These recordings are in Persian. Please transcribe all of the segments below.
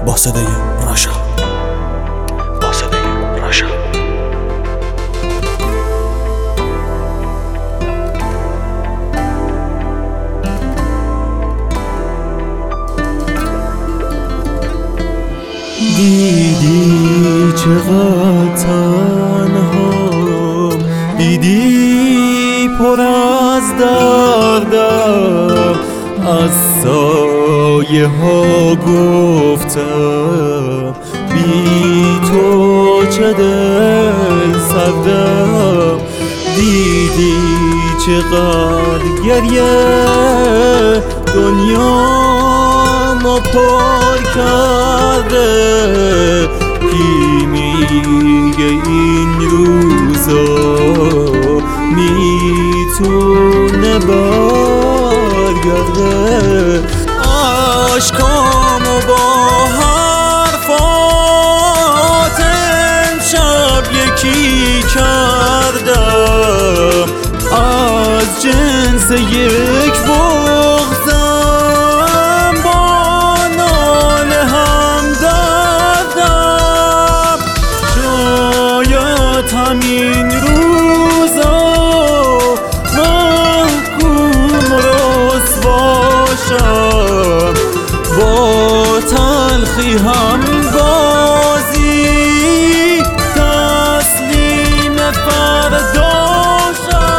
با صدای راشا. دیدی چقدر تنهام، دیدی پر از دردم، از سایه ها گفتم بی تو چه دل سردم. دیدی چقدر گریه دنیا ما پر کرده، کی میگه این روزا میتونه برگرده. عشقامو با حرفات امشب یکی کردم، از جنس یک بغضم با ناله هم دردم. شاید همین روزا محکوم رسواشم، با تلخی هم بازی تسلیم فرداشم.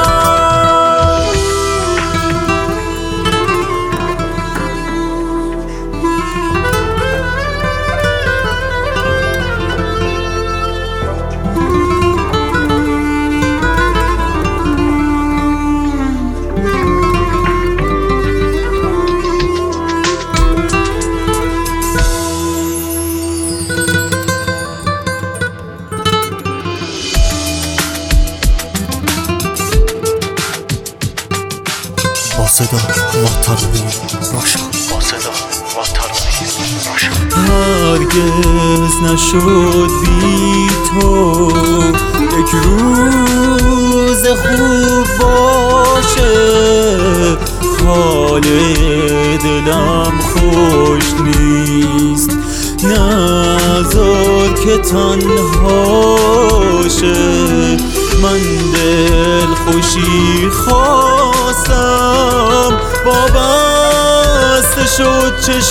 با صدا و ترانه راشا. هرگز نشد بی تو یک روز خوب باشه، حال دلم خوش نیست، نذار که تنهاشه. من دل خوشی خواستم، وابسته شد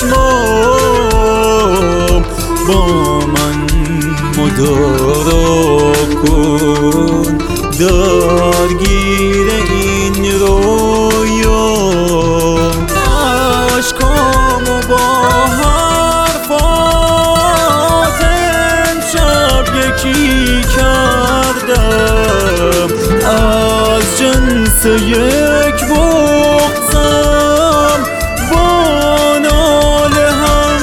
چشمام، با من مدارا کن درگیر این رویا. عشقامو با حرفات امشب یکی کردم، از جنس یک بغضم با ناله هم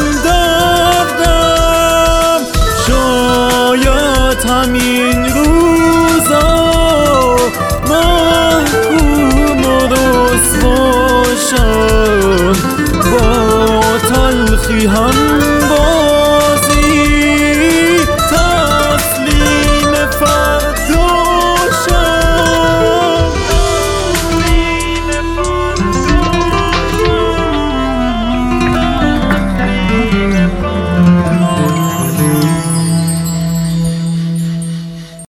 دردم. شاید همین روزا محکوم رسواشم، با تلخی هم